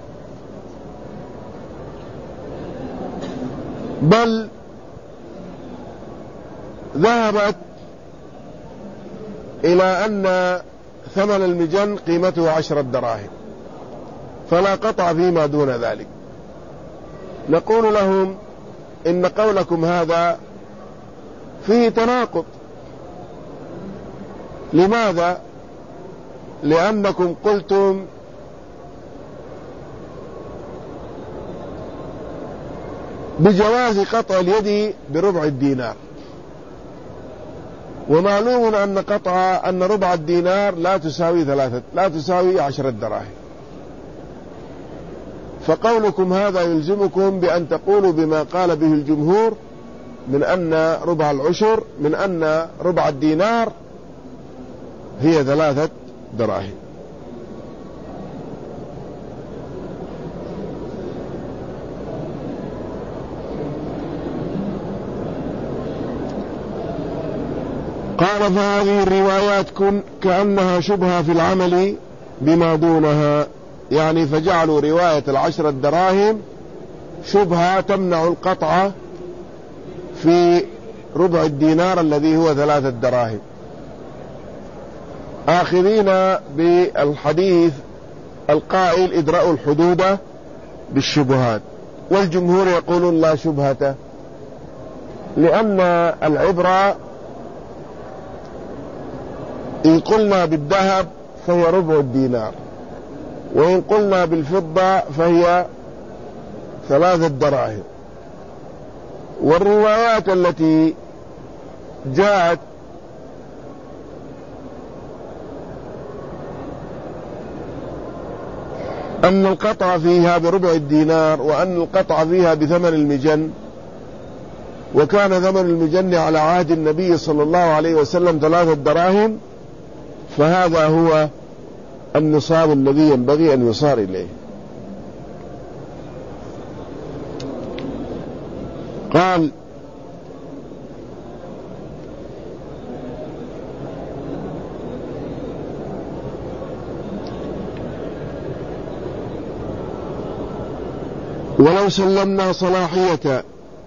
بل ذهبت إلى أن ثمن المجن قيمته عشرة دراهم، فلا قطع فيما دون ذلك. نقول لهم: إن قولكم هذا فيه تناقض. لماذا؟ لأنكم قلتم بجواز قطع اليد بربع الدينار، ومعلوم أن قطع أن ربع الدينار لا تساوي ثلاثة لا تساوي عشرة دراهم، فقولكم هذا يلزمكم بأن تقولوا بما قال به الجمهور من أن ربع العشر من أن ربع الدينار هي ثلاثة دراهم. قال: فهذه الروايات كأنها شبهة في العمل بما دونها، يعني فجعلوا رواية العشرة دراهم شبهة تمنع القطع في ربع الدينار الذي هو ثلاثة دراهم، آخذين بالحديث القائل: ادرأوا الحدود بالشبهات. والجمهور يقولون لا شبهة، لأن العبرة إن قلنا بالذهب فهي ربع الدينار، وإن قلنا بالفضة فهي ثلاثة دراهم. والروايات التي جاءت أن القطع فيها بربع الدينار، وأن القطع فيها بثمن المجن، وكان ثمن المجن على عهد النبي صلى الله عليه وسلم ثلاثة دراهم، فهذا هو النصاب الذي ينبغي أن يصار إليه. قال: ولو سلمنا صلاحية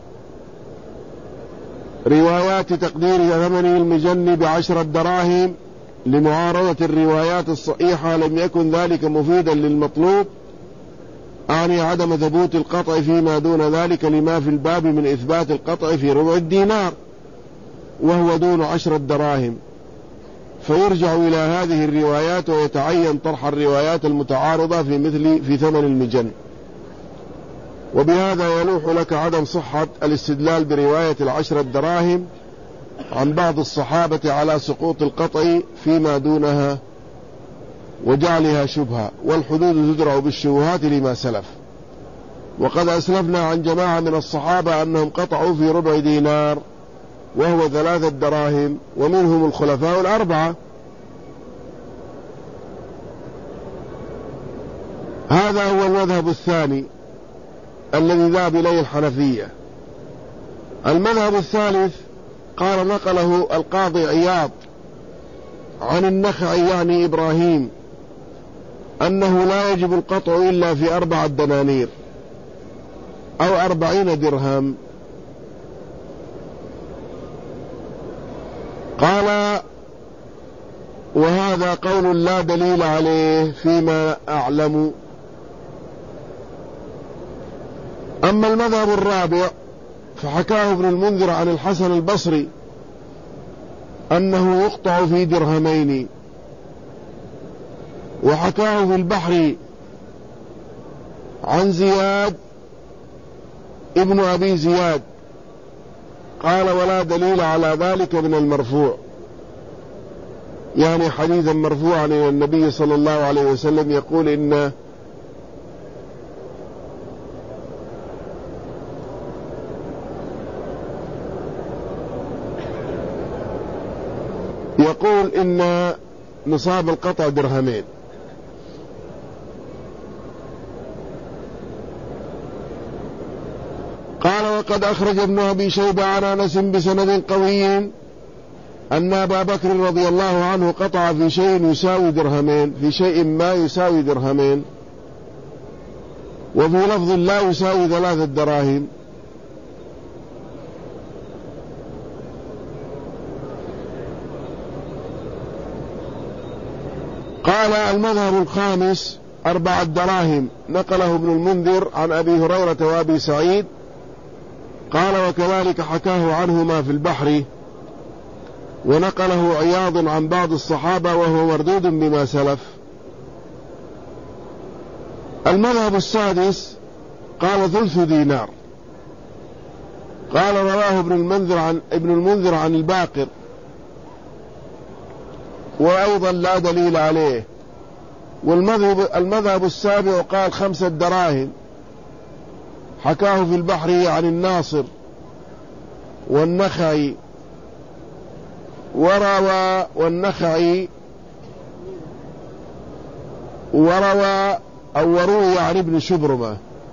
روايات تقدير ثمن المجن بعشرة دراهم لمعارضة الروايات الصحيحة لم يكن ذلك مفيدا للمطلوب، أعني عدم ثبوت القطع فيما دون ذلك لما في الباب من إثبات القطع في ربع الدينار وهو دون عشرة دراهم، فيرجع إلى هذه الروايات ويتعين طرح الروايات المتعارضة في مثل في ثمن المجن. وبهذا يلوح لك عدم صحة الاستدلال برواية العشرة دراهم عن بعض الصحابة على سقوط القطع فيما دونها وجعلها شبهة، والحدود تدرع بالشبهات لما سلف. وقد أسلفنا عن جماعة من الصحابة أنهم قطعوا في ربع دينار وهو ثلاثة دراهم، ومنهم الخلفاء الأربعة. هذا هو المذهب الثاني الذي ذهب إليه الحنفية. المذهب الثالث قال نقله القاضي عياض عن النخعي يعني إبراهيم أنه لا يجب القطع إلا في أربعة دنانير أو أربعين درهم. قال وهذا قول لا دليل عليه فيما أعلم. أما المذهب الرابع فحكاه ابن المنذر عن الحسن البصري أنه يقطع في درهمين، وحكاه في البحر عن زياد ابن أبي زياد قال ولا دليل على ذلك من المرفوع، يعني حديثا مرفوعا إلى النبي صلى الله عليه وسلم يقول إن يقول إن نصاب القطع درهمين. قال وقد أخرج ابن أبي شيبة عن أنس بسند قوي أن أبا بكر رضي الله عنه قطع في شيء يساوي درهمين، في شيء ما يساوي درهمين، وفي لفظ لا يساوي ثلاثة دراهم. قال المذهب الخامس أربعة دراهم نقله ابن المنذر عن أبي هريرة وأبي سعيد قال وكذلك حكاه عنهما في البحر، ونقله عياض عن بعض الصحابة وهو مردود بما سلف. المذهب السادس قال ثلث دينار. قال رواه ابن المنذر عن ابن المنذر عن الباقر وأيضا لا دليل عليه. والمذهب المذهب السابع قال خمسة دراهم، حكاه في البحر عن الناصر والنخعي وروى والنخعي وروى أو وروي عن ابن شبرمة،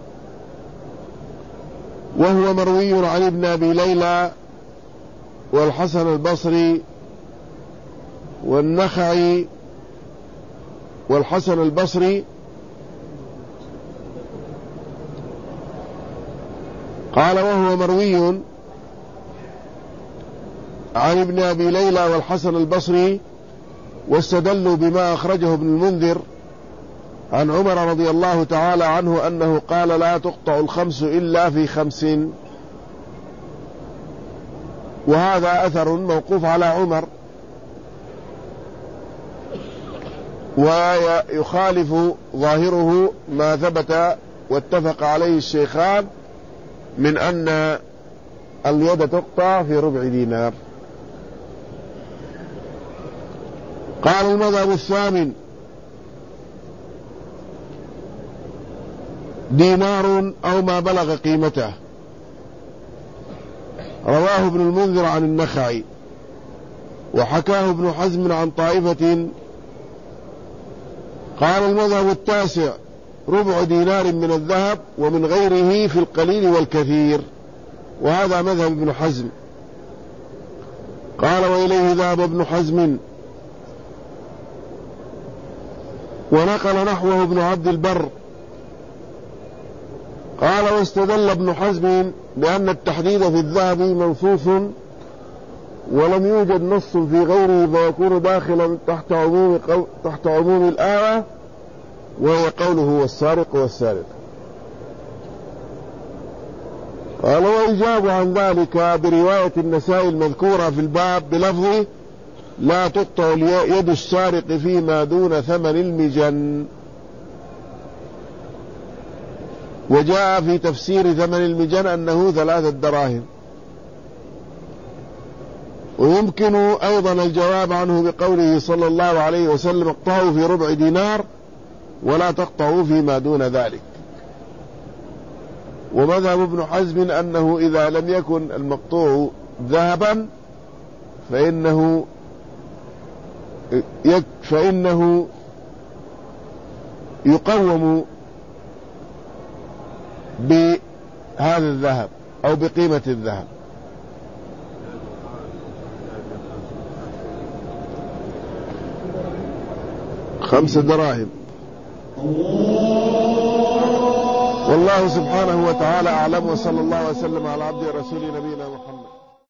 وهو مروي عن ابن أبي ليلى والحسن البصري والنخعي والحسن البصري. قال وهو مروي عن ابن أبي ليلى والحسن البصري، واستدلوا بما أخرجه ابن المنذر عن عمر رضي الله تعالى عنه أنه قال لا تقطع الخمس إلا في خمس، وهذا أثر موقوف على عمر ويخالف ظاهره ما ثبت واتفق عليه الشيخان من أن اليد تقطع في ربع دينار. قال المذهب الثامن دينار أو ما بلغ قيمته. رواه ابن المنذر عن النخعي وحكاه ابن حزم عن طائفة. قال المذهب التاسع ربع دينار من الذهب ومن غيره في القليل والكثير، وهذا مذهب ابن حزم. قال وإليه ذهب ابن حزم، ونقل نحوه ابن عبد البر. قال واستدل ابن حزم بأن التحديد في الذهب منصوص ولم يوجد نص في غيره فيكون داخلا تحت عموم تحت عموم الآية، وهي قوله والسارق والسارق. قال ويجاب عن ذلك برواية النسائي المذكورة في الباب بلفظ لا تقطع يد السارق فيما دون ثمن المجن. وجاء في تفسير ثمن المجن أنه ثلاثة دراهم. ويمكن أيضا الجواب عنه بقوله صلى الله عليه وسلم اقطعوا في ربع دينار ولا تقطعوا فيما دون ذلك. ومذهب ابن حزم أنه إذا لم يكن المقطوع ذهبا فإنه فإنه يقوم بهذا الذهب أو بقيمة الذهب. خمس دراهم. والله سبحانه وتعالى أعلم، وصلى الله وسلم على عبده ورسوله نبينا محمد.